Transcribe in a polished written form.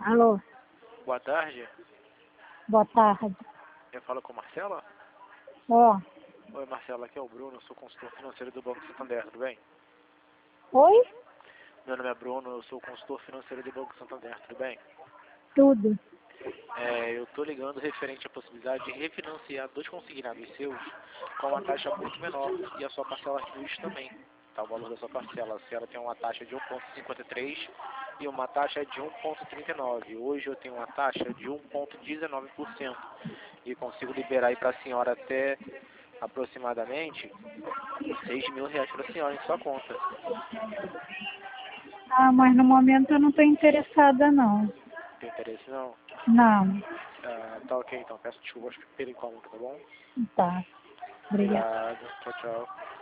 Alô, Boa tarde. boa tarde. Eu falo com Marcela? Ó, Oi, Marcela, aqui é o Bruno, eu sou consultor financeiro do Banco Santander, tudo bem? oi? Meu nome é Bruno, eu sou consultor financeiro do Banco Santander, tudo bem? Tudo. Eu tô ligando referente à possibilidade de refinanciar 2 consignados seus com uma taxa muito menor e a sua parcela reduz também, tá? O valor da sua parcela. A senhora tem uma taxa de 1,53 e uma taxa de 1,39. Hoje eu tenho uma taxa de 1,19% e consigo liberar aí para a senhora até aproximadamente R$ 6.000 para a senhora em sua conta. Ah, mas no momento eu não estou interessada, não. Tem interesse não? Não. Tá ok então, peço desculpas pelo incômodo, tá bom? Tá. Obrigada. Obrigado, tchau, tchau.